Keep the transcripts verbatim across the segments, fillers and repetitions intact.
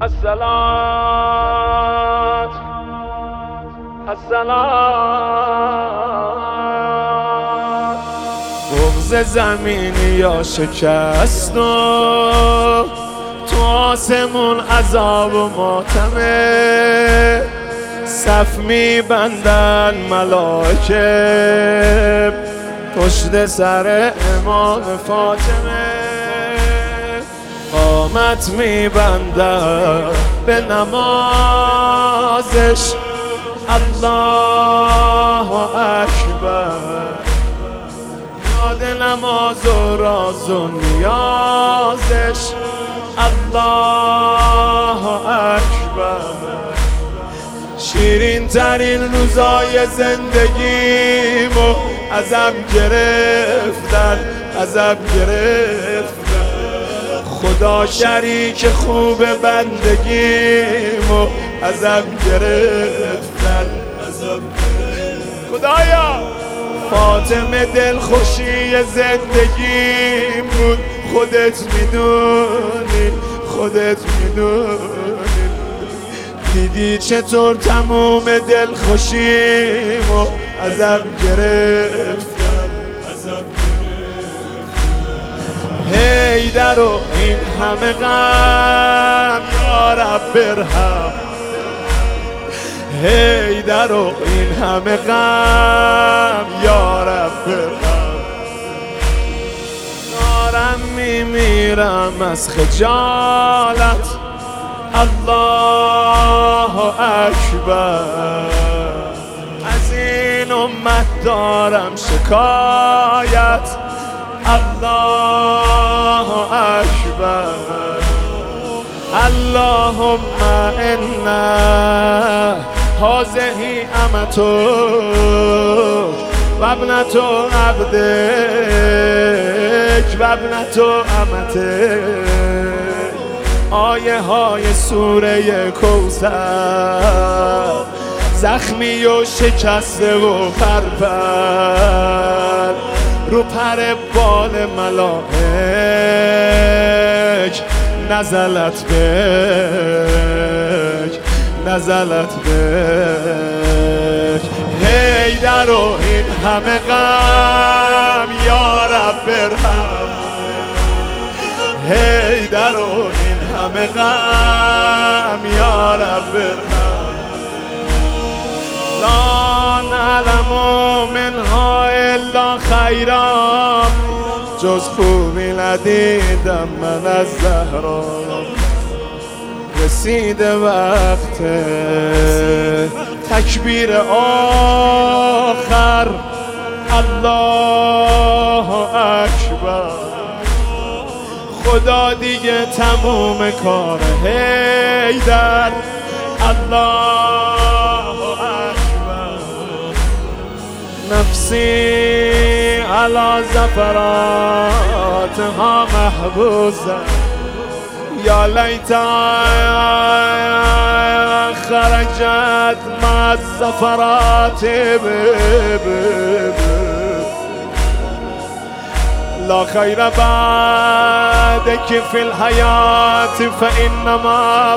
الصلاة الصلاة بغض زمینی یا شکست و تو آسمون عذاب و ماتمه صف میبندن ملائکه پشت سر امام فاطمه قامت میبندن به نمازش الله اکبر یاد نماز و راز و نیازش الله اکبر شیرین ترین روزای زندگیمو ازم گرفتن ازم گرفتن خدا شریک خوب بندگیمو ازم گرفتن ازم گرفتن خدایا فاطمه دلخوشی زندگیم بود خودت میدونی خودت میدونی دیدی چطور تموم دلخوشیمو ازم گرفتن ازم هی در و این همه غم یا رب برهم هی در و این همه غم یا رب برهم دارم میمیرم از خجالت الله اکبر از این امت دارم شکایت الله اکبر اللهم انا هذه امتک و ابنة عبدک و ابنة امتک آیه های سوره کوثر زخمی و شکسته و پرپر رو پر بال ملائک نزلت بک نزلت بک هی در و این همه غم یا رب برهم هی در و این همه غم یا رب برهم لا نعلم منها الا خیرا جز خوبی ندیدم من از زهرا رسیده وقت تکبیر آخر الله اکبر خدا دیگه تموم کار حیدر الله اکبر نفسی علی زفراتها محبوسه یا لیتها خرجت مع الزفرات لا خیر بعدك في الحياة فإنما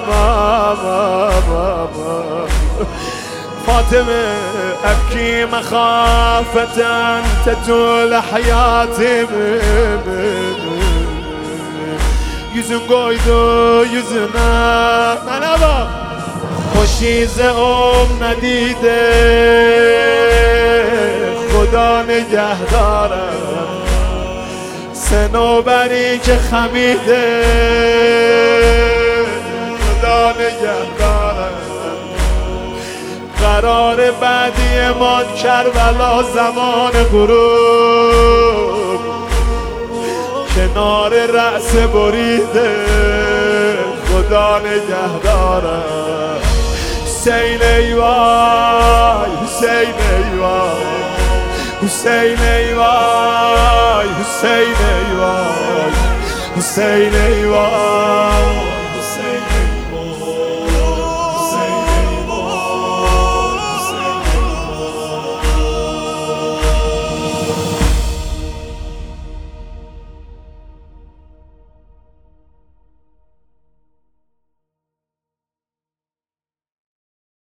فاطمه ابكي مخافة تطول حياتي yüzün koydu yüzüne merhaba خوشی ام ندیده خدا نگهداره صنوبری که خمیده خدا نگهداره قرار بعدی ما کربلا زمان غروب کنار رأس بریده خدا نگهداره حسین ای وای حسین ای وای حسین ای وای حسین ای وای حسین ای وای حسین